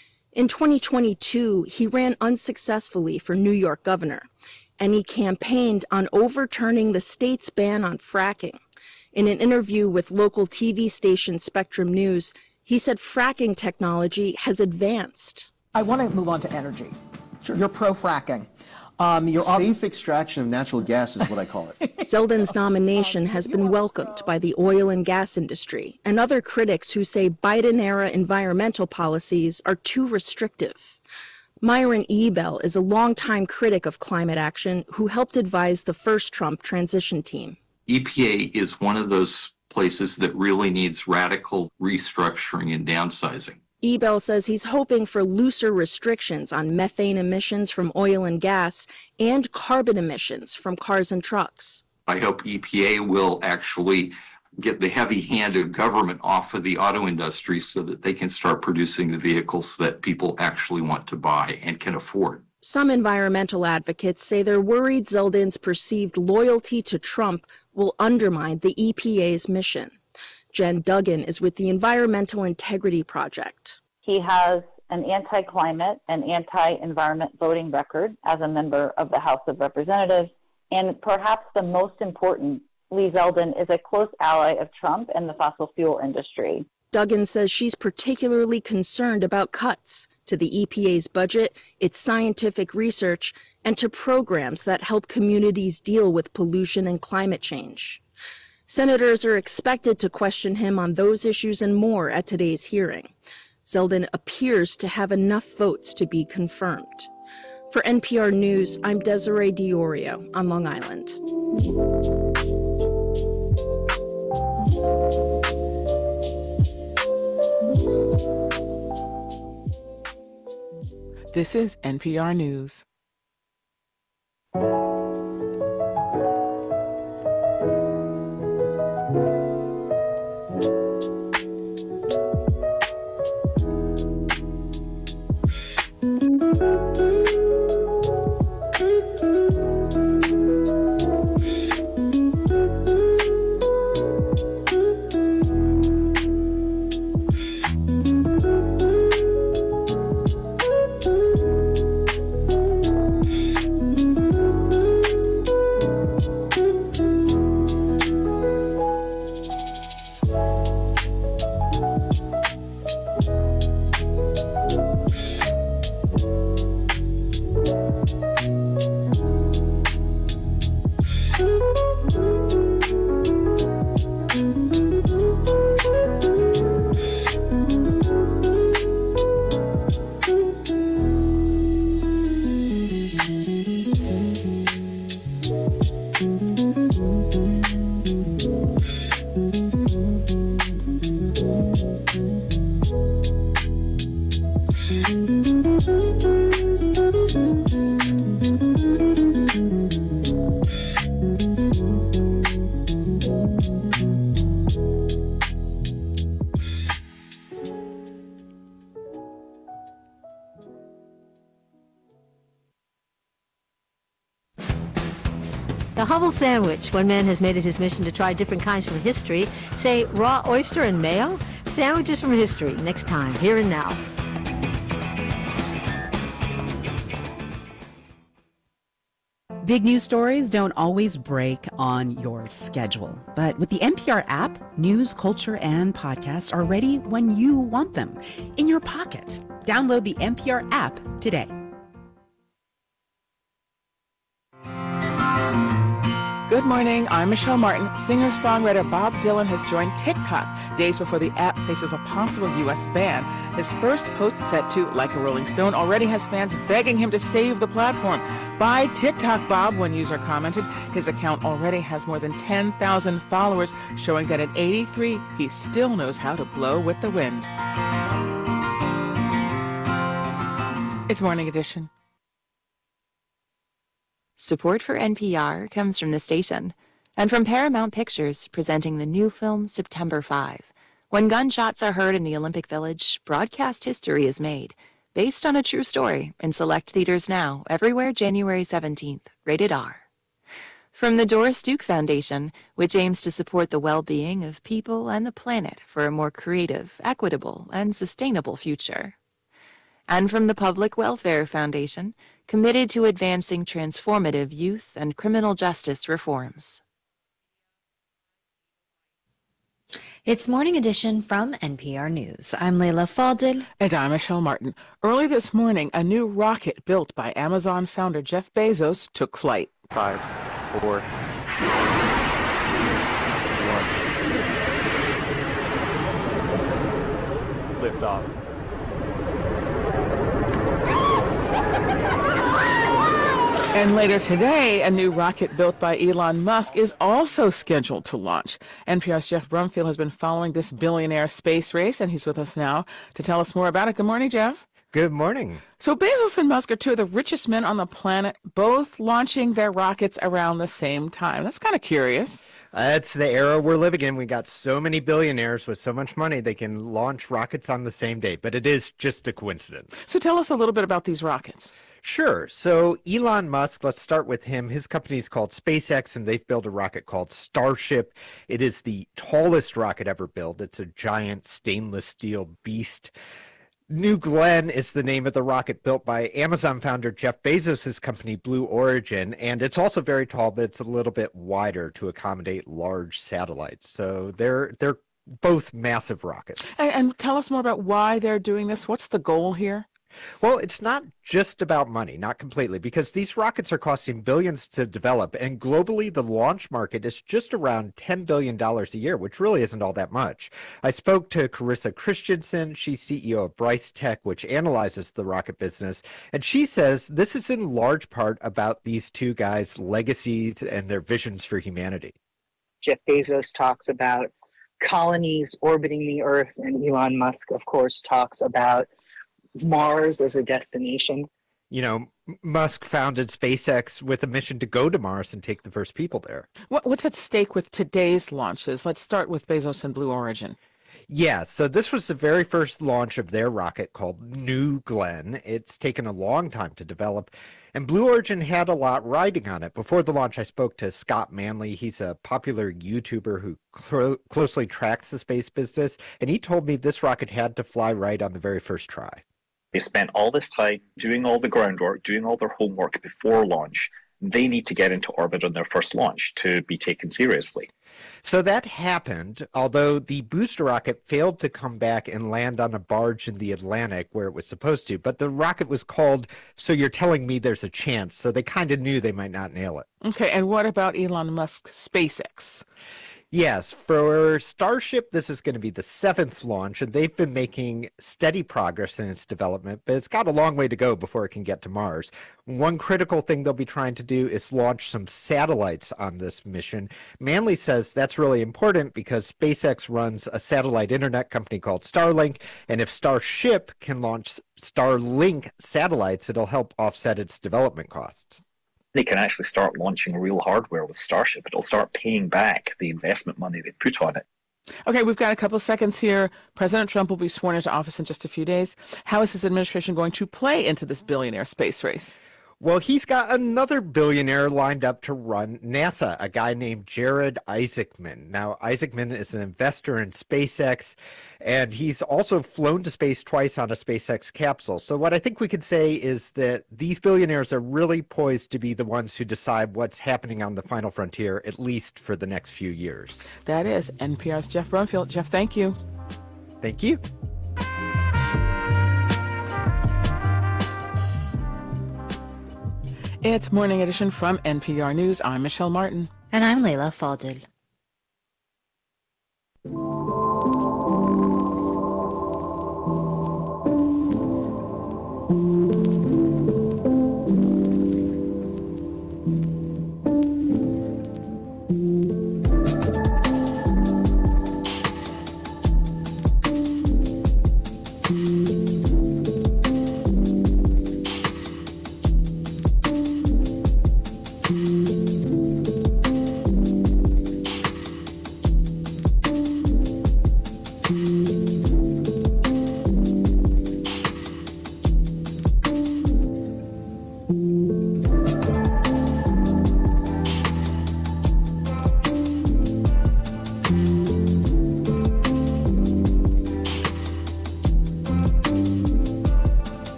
In twenty twenty-two, he ran unsuccessfully for New York governor, and he campaigned on overturning the state's ban on fracking. In an interview with local T V station Spectrum News, he said fracking technology has advanced. I want to move on to energy. Sure. You're pro-fracking. Um, you're Safe extraction of natural gas is what I call it. Zeldin's nomination has been welcomed by the oil and gas industry and other critics who say Biden-era environmental policies are too restrictive. Myron Ebell is a longtime critic of climate action who helped advise the first Trump transition team. E P A is one of those places that really needs radical restructuring and downsizing. Ebell says he's hoping for looser restrictions on methane emissions from oil and gas and carbon emissions from cars and trucks. I hope E P A will actually get the heavy hand of government off of the auto industry so that they can start producing the vehicles that people actually want to buy and can afford. Some environmental advocates say they're worried Zeldin's perceived loyalty to Trump will undermine the E P A's mission. Jen Duggan is with the Environmental Integrity Project. He has an anti-climate and anti-environment voting record as a member of the House of Representatives, and perhaps the most important, Lee Zeldin is a close ally of Trump and the fossil fuel industry. Duggan says she's particularly concerned about cuts to the E P A's budget, its scientific research, and to programs that help communities deal with pollution and climate change. Senators are expected to question him on those issues and more at today's hearing. Zeldin appears to have enough votes to be confirmed. For N P R News, I'm Desiree Diorio on Long Island. This is N P R News. The Hubble sandwich. One man has made it his mission to try different kinds from history. Say, raw oyster and mayo? Sandwiches from history. Next time, here and now. Big news stories don't always break on your schedule. But with the N P R app, news, culture, and podcasts are ready when you want them. In your pocket. Download the N P R app today. Good morning, I'm Michelle Martin. Singer-songwriter Bob Dylan has joined TikTok days before the app faces a possible U S ban. His first post set to Like a Rolling Stone already has fans begging him to save the platform. Buy TikTok, Bob, one user commented. His account already has more than ten thousand followers, showing that at eighty-three, he still knows how to blow with the wind. It's Morning Edition. Support for N P R comes from the station and from Paramount Pictures, presenting the new film September five, When gunshots are heard in the Olympic Village, broadcast history is made, based on a true story, in select theaters now, everywhere January seventeenth, rated R. From the Doris Duke Foundation, which aims to support the well-being of people and the planet for a more creative, equitable, and sustainable future. And from the Public Welfare Foundation, committed to advancing transformative youth and criminal justice reforms. It's Morning Edition from N P R News. I'm Leila Fadel. And I'm Michelle Martin. Early this morning, a new rocket built by Amazon founder Jeff Bezos took flight. Five, four, one. Lift off. And later today, a new rocket built by Elon Musk is also scheduled to launch. N P R's Jeff Brumfield has been following this billionaire space race, and he's with us now to tell us more about it. Good morning, Jeff. Good morning. So Bezos and Musk are two of the richest men on the planet, both launching their rockets around the same time. That's kind of curious. That's the era we're living in. We got so many billionaires with so much money they can launch rockets on the same day, but it is just a coincidence. So tell us a little bit about these rockets. Sure. So Elon Musk, let's start with him. His company is called SpaceX, and they've built a rocket called Starship. It is the tallest rocket ever built. It's a giant stainless steel beast. New Glenn is the name of the rocket built by Amazon founder Jeff Bezos' company, Blue Origin, and it's also very tall, but it's a little bit wider to accommodate large satellites. So they're they're both massive rockets. And, and tell us more about why they're doing this. What's the goal here? Well, it's not just about money, not completely, because these rockets are costing billions to develop, and globally the launch market is just around ten billion dollars a year, which really isn't all that much. I spoke to Carissa Christensen. She's C E O of Bryce Tech, which analyzes the rocket business, and she says this is in large part about these two guys' legacies and their visions for humanity. Jeff Bezos talks about colonies orbiting the Earth, and Elon Musk, of course, talks about Mars as a destination. You know, Musk founded SpaceX with a mission to go to Mars and take the first people there. What, what's at stake with today's launches? Let's start with Bezos and Blue Origin. Yeah, so this was the very first launch of their rocket called New Glenn. It's taken a long time to develop, and Blue Origin had a lot riding on it. Before the launch, I spoke to Scott Manley. He's a popular YouTuber who cl- closely tracks the space business, and he told me this rocket had to fly right on the very first try. They spent all this time doing all the groundwork, doing all their homework before launch. They need to get into orbit on their first launch to be taken seriously. So that happened, although the booster rocket failed to come back and land on a barge in the Atlantic where it was supposed to. But the rocket was called So You're Telling Me There's a Chance, so they kind of knew they might not nail it. Okay, and what about Elon Musk's SpaceX? Yes, for Starship, this is going to be the seventh launch, and they've been making steady progress in its development, but it's got a long way to go before it can get to Mars. One critical thing they'll be trying to do is launch some satellites on this mission. Manley says that's really important because SpaceX runs a satellite internet company called Starlink, and if Starship can launch Starlink satellites, it'll help offset its development costs. They can actually start launching real hardware with Starship. It'll start paying back the investment money they put on it. Okay, we've got a couple seconds here. President Trump will be sworn into office in just a few days. How is his administration going to play into this billionaire space race? Well, he's got another billionaire lined up to run NASA, a guy named Jared Isaacman. Now, Isaacman is an investor in SpaceX, and he's also flown to space twice on a SpaceX capsule. So what I think we could say is that these billionaires are really poised to be the ones who decide what's happening on the final frontier, at least for the next few years. That is N P R's Jeff Brumfield. Jeff, thank you. Thank you. It's Morning Edition from N P R News. I'm Michelle Martin. And I'm Leila Fadel.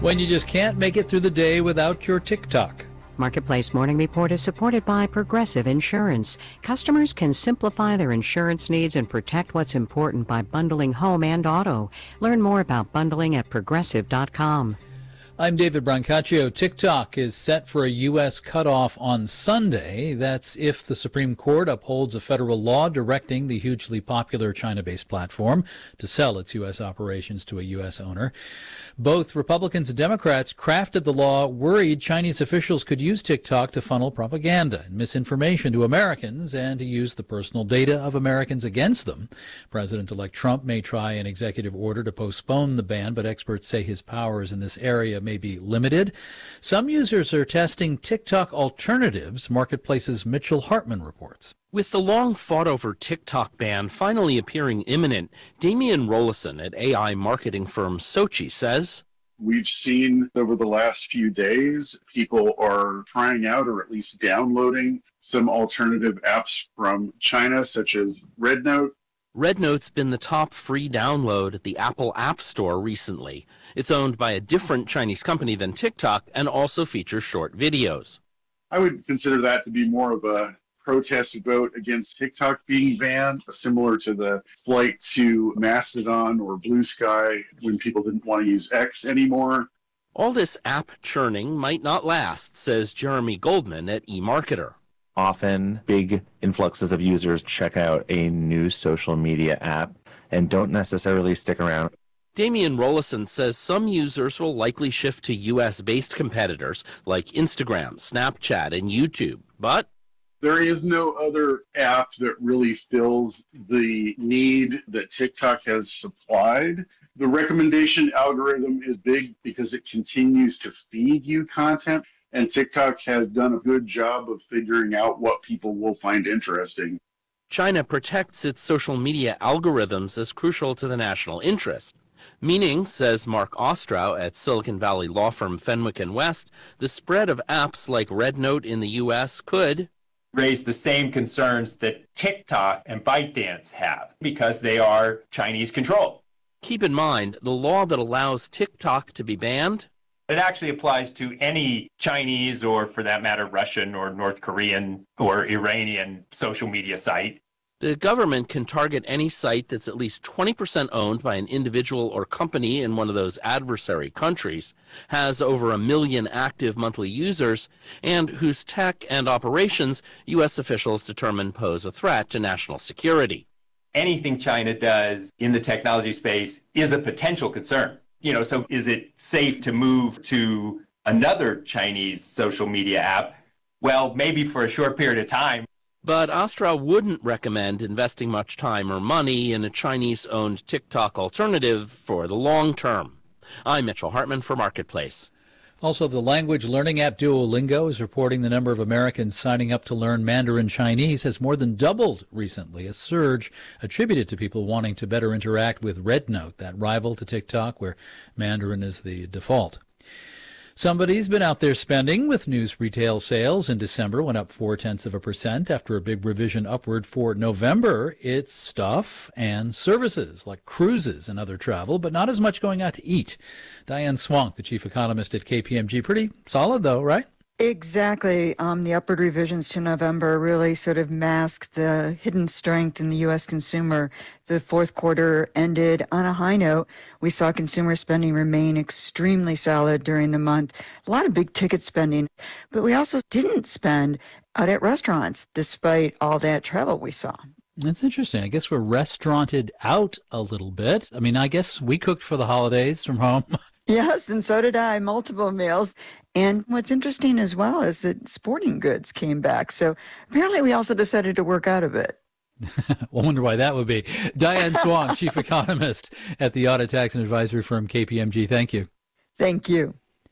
when you just can't make it through the day without your TikTok. Marketplace Morning Report is supported by Progressive Insurance. Customers can simplify their insurance needs and protect what's important by bundling home and auto. Learn more about bundling at progressive dot com. I'm David Brancaccio. TikTok is set for a U S cutoff on Sunday. That's if the Supreme Court upholds a federal law directing the hugely popular China-based platform to sell its U S operations to a U S owner. Both Republicans and Democrats crafted the law worried Chinese officials could use TikTok to funnel propaganda and misinformation to Americans and to use the personal data of Americans against them. President-elect Trump may try an executive order to postpone the ban, but experts say his powers in this area may be limited. Some users are testing TikTok alternatives, Marketplace's Mitchell Hartman reports. With the long-fought-over TikTok ban finally appearing imminent, Damian Rollison at A I marketing firm Sochi says, We've seen over the last few days, people are trying out or at least downloading some alternative apps from China, such as RedNote. RedNote's been the top free download at the Apple App Store recently. It's owned by a different Chinese company than TikTok and also features short videos. I would consider that to be more of a protest vote against TikTok being banned, similar to the flight to Mastodon or Blue Sky when people didn't want to use X anymore. All this app churning might not last, says Jeremy Goldman at eMarketer. Often, big influxes of users check out a new social media app and don't necessarily stick around. Damian Rollison says some users will likely shift to U S-based competitors like Instagram, Snapchat, and YouTube, but there is no other app that really fills the need that TikTok has supplied. The recommendation algorithm is big because it continues to feed you content, and TikTok has done a good job of figuring out what people will find interesting. China protects its social media algorithms as crucial to the national interest. Meaning, says Mark Ostrow at Silicon Valley law firm Fenwick and West, the spread of apps like RedNote in the U S could raise the same concerns that TikTok and ByteDance have because they are Chinese controlled. Keep in mind, the law that allows TikTok to be banned, it actually applies to any Chinese or, for that matter, Russian or North Korean or Iranian social media site. The government can target any site that's at least twenty percent owned by an individual or company in one of those adversary countries, has over a million active monthly users, and whose tech and operations U S officials determine pose a threat to national security. Anything China does in the technology space is a potential concern. You know, so is it safe to move to another Chinese social media app? Well, maybe for a short period of time. But Ostrow wouldn't recommend investing much time or money in a Chinese-owned TikTok alternative for the long term. I'm Mitchell Hartman for Marketplace. Also, the language learning app Duolingo is reporting the number of Americans signing up to learn Mandarin Chinese has more than doubled recently, a surge attributed to people wanting to better interact with RedNote, that rival to TikTok where Mandarin is the default. Somebody's been out there spending, with news retail sales in December went up four-tenths of a percent after a big revision upward for November. It's stuff and services like cruises and other travel, but not as much going out to eat. Diane Swank, the chief economist at K P M G, pretty solid though, right? Exactly. Um, the upward revisions to November really sort of mask the hidden strength in the U S consumer. The fourth quarter ended on a high note. We saw consumer spending remain extremely solid during the month. A lot of big ticket spending, but we also didn't spend out at restaurants despite all that travel we saw. That's interesting. I guess we're restauranted out a little bit. I mean, I guess we cooked for the holidays from home. Yes, and so did I, multiple meals. And what's interesting as well is that sporting goods came back. So apparently we also decided to work out a bit. I wonder why that would be. Diane Swank, chief economist at the audit tax and advisory firm K P M G. Thank you. Thank you.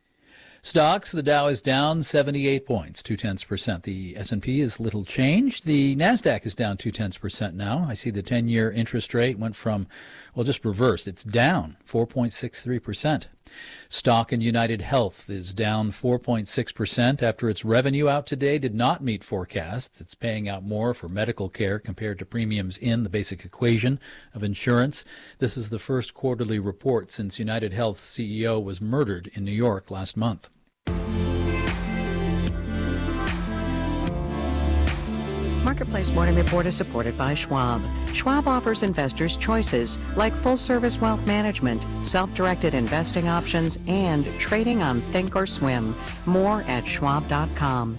Stocks, the Dow is down seventy-eight points, two-tenths percent. The S and P is little changed. The NASDAQ is down two-tenths percent now. I see the ten-year interest rate went from, well, just reversed. It's down four point six three percent. Stock in United Health is down four point six percent after its revenue out today did not meet forecasts. It's paying out more for medical care compared to premiums in the basic equation of insurance. This is the first quarterly report since United Health's C E O was murdered in New York last month. Marketplace Morning Report is supported by Schwab. Schwab offers investors choices like full-service wealth management, self-directed investing options, and trading on Thinkorswim. More at schwab dot com.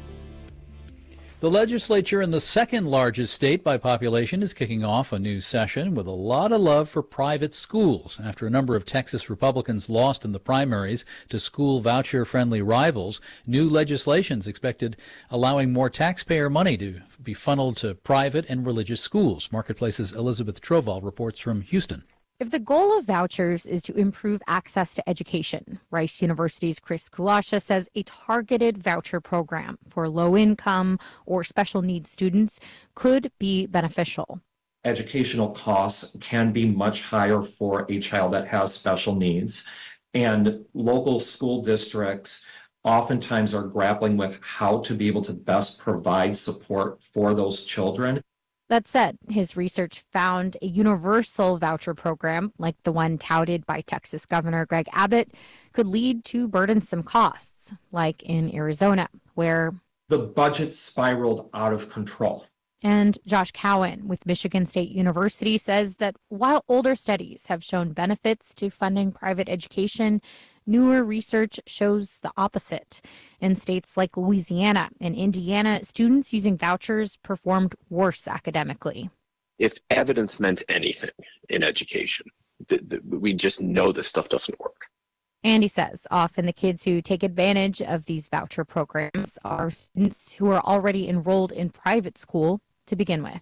The legislature in the second largest state by population is kicking off a new session with a lot of love for private schools. After a number of Texas Republicans lost in the primaries to school voucher-friendly rivals, new legislation is expected allowing more taxpayer money to be funneled to private and religious schools. Marketplace's Elizabeth Troval reports from Houston. If the goal of vouchers is to improve access to education, Rice University's Chris Kulasha says a targeted voucher program for low-income or special needs students could be beneficial. Educational costs can be much higher for a child that has special needs, and local school districts oftentimes are grappling with how to be able to best provide support for those children. That said, his research found a universal voucher program, like the one touted by Texas Governor Greg Abbott, could lead to burdensome costs, like in Arizona, where the budget spiraled out of control. And Josh Cowan with Michigan State University says that while older studies have shown benefits to funding private education, newer research shows the opposite. In states like Louisiana and Indiana, students using vouchers performed worse academically. If evidence meant anything in education, th- th- we just know this stuff doesn't work. Andy says often the kids who take advantage of these voucher programs are students who are already enrolled in private school to begin with.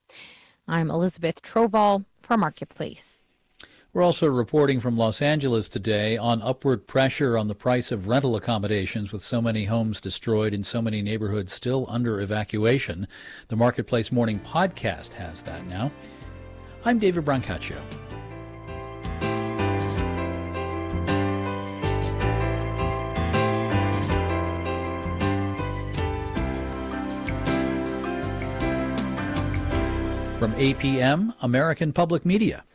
I'm Elizabeth Troval for Marketplace. We're also reporting from Los Angeles today on upward pressure on the price of rental accommodations with so many homes destroyed and so many neighborhoods still under evacuation. The Marketplace Morning Podcast has that now. I'm David Brancaccio. From A P M, American Public Media.